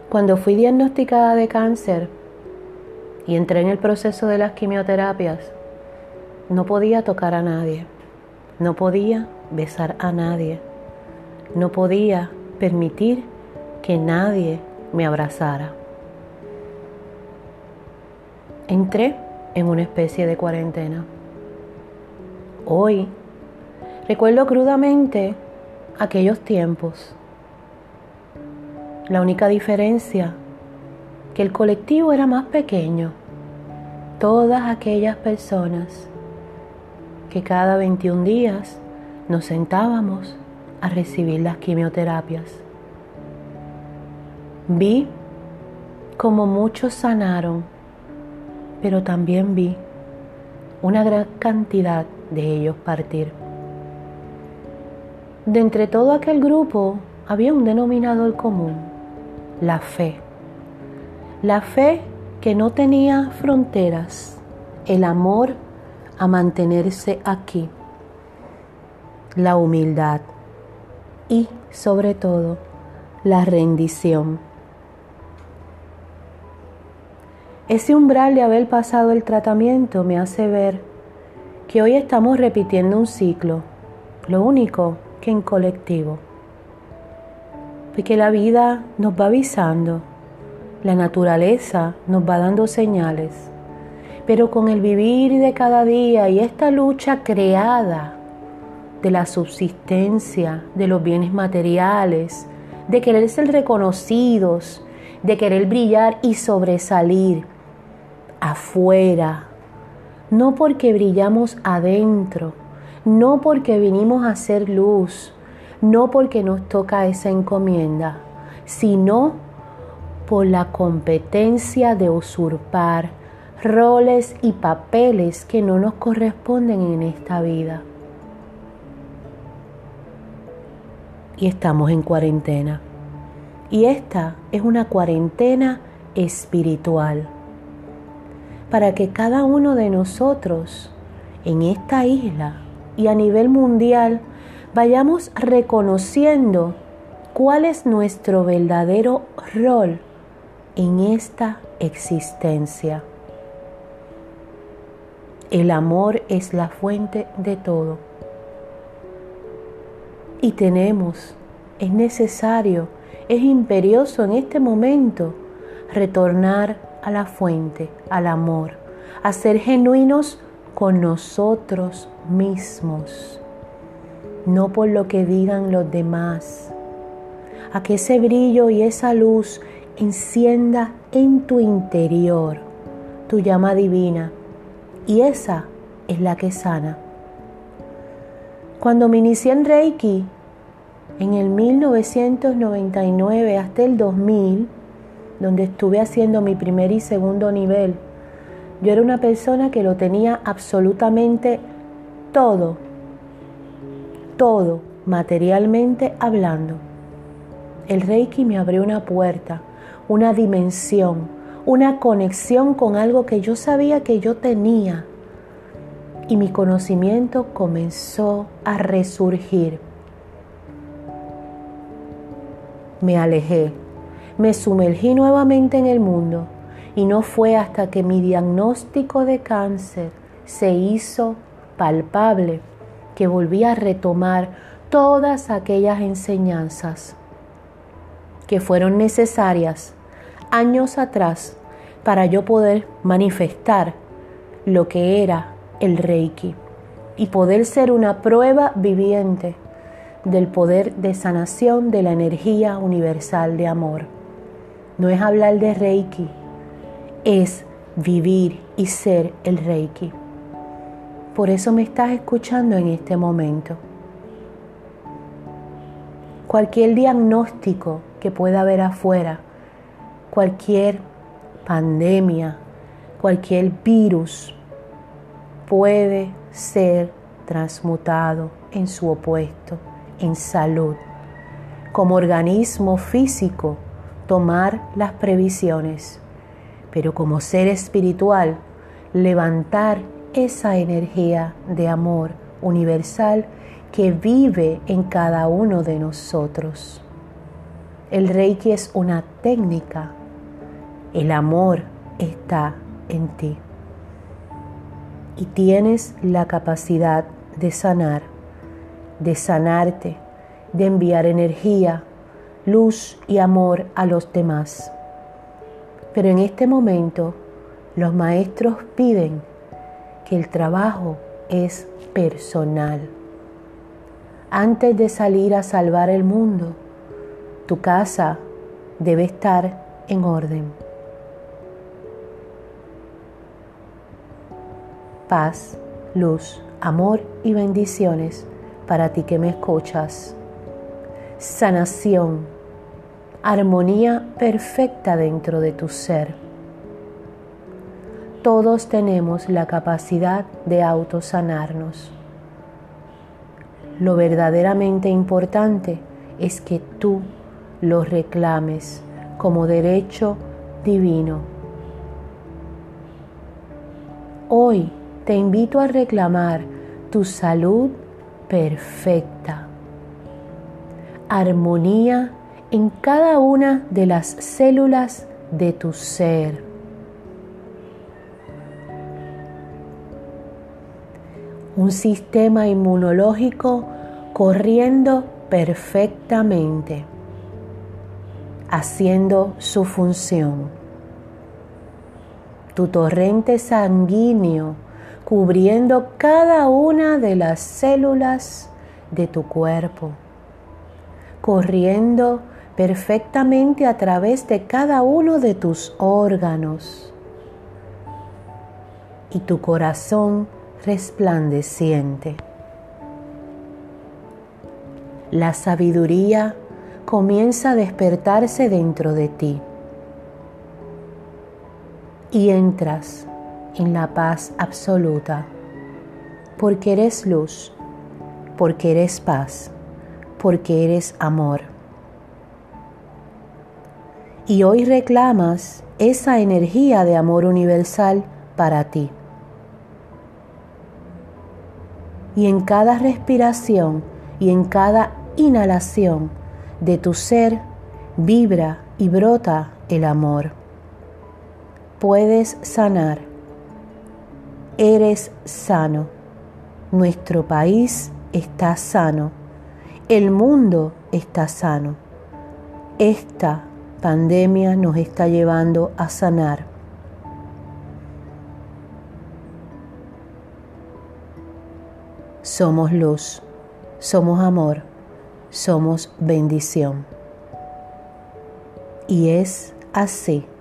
Cuando fui diagnosticada de cáncer y entré en el proceso de las quimioterapias, no podía tocar a nadie, no podía besar a nadie, no podía permitir que nadie me abrazara. Entré en una especie de cuarentena. Hoy recuerdo crudamente aquellos tiempos. La única diferencia, que el colectivo era más pequeño. Todas aquellas personas que cada 21 días nos sentábamos a recibir las quimioterapias. Vi como muchos sanaron, pero también vi una gran cantidad de ellos partir. De entre todo aquel grupo había un denominador común: la fe. La fe que no tenía fronteras, el amor a mantenerse aquí, la humildad y, sobre todo, la rendición. Ese umbral de haber pasado el tratamiento me hace ver que hoy estamos repitiendo un ciclo, lo único que en colectivo. Porque la vida nos va avisando, la naturaleza nos va dando señales, pero con el vivir de cada día y esta lucha creada de la subsistencia, de los bienes materiales, de querer ser reconocidos, de querer brillar y sobresalir afuera, no porque brillamos adentro, no porque vinimos a hacer luz, no porque nos toca esa encomienda, sino por la competencia de usurpar roles y papeles que no nos corresponden en esta vida. Y estamos en cuarentena. Y esta es una cuarentena espiritual, para que cada uno de nosotros en esta isla y a nivel mundial vayamos reconociendo cuál es nuestro verdadero rol en esta existencia. El amor es la fuente de todo. Y es necesario, es imperioso en este momento retornar a la fuente, al amor, a ser genuinos con nosotros mismos, no por lo que digan los demás, a que ese brillo y esa luz encienda en tu interior tu llama divina, y esa es la que sana. Cuando me inicié en Reiki, en el 1999 hasta el 2000, donde estuve haciendo mi primer y segundo nivel, yo era una persona que lo tenía absolutamente todo, materialmente hablando. El Reiki me abrió una puerta, una dimensión, una conexión con algo que yo sabía que yo tenía, y mi conocimiento comenzó a resurgir. Me alejé, me sumergí nuevamente en el mundo, y no fue hasta que mi diagnóstico de cáncer se hizo palpable que volví a retomar todas aquellas enseñanzas que fueron necesarias años atrás para yo poder manifestar lo que era el Reiki y poder ser una prueba viviente del poder de sanación de la energía universal de amor. No es hablar de Reiki, es vivir y ser el Reiki. Por eso me estás escuchando en este momento. Cualquier diagnóstico que pueda haber afuera, cualquier pandemia, cualquier virus, puede ser transmutado en su opuesto, en salud. Como organismo físico, tomar las previsiones, pero como ser espiritual, levantar esa energía de amor universal que vive en cada uno de nosotros. El Reiki es una técnica. El amor está en ti. Y tienes la capacidad de sanar, de sanarte, de enviar energía, luz y amor a los demás. Pero en este momento, los maestros piden que el trabajo es personal. Antes de salir a salvar el mundo, tu casa debe estar en orden. Paz, luz, amor y bendiciones para ti que me escuchas. Sanación, armonía perfecta dentro de tu ser. Todos tenemos la capacidad de autosanarnos. Lo verdaderamente importante es que tú lo reclames como derecho divino. Hoy te invito a reclamar tu salud perfecta, armonía en cada una de las células de tu ser. Un sistema inmunológico corriendo perfectamente, haciendo su función. Tu torrente sanguíneo cubriendo cada una de las células de tu cuerpo, corriendo perfectamente a través de cada uno de tus órganos y tu corazón resplandeciente. La sabiduría comienza a despertarse dentro de ti y entras en la paz absoluta, porque eres luz, porque eres paz, porque eres amor. Y hoy reclamas esa energía de amor universal para ti. Y en cada respiración y en cada inhalación de tu ser vibra y brota el amor. Puedes sanar. Eres sano. Nuestro país está sano. El mundo está sano. Esta pandemia nos está llevando a sanar. Somos luz, somos amor, somos bendición. Y es así.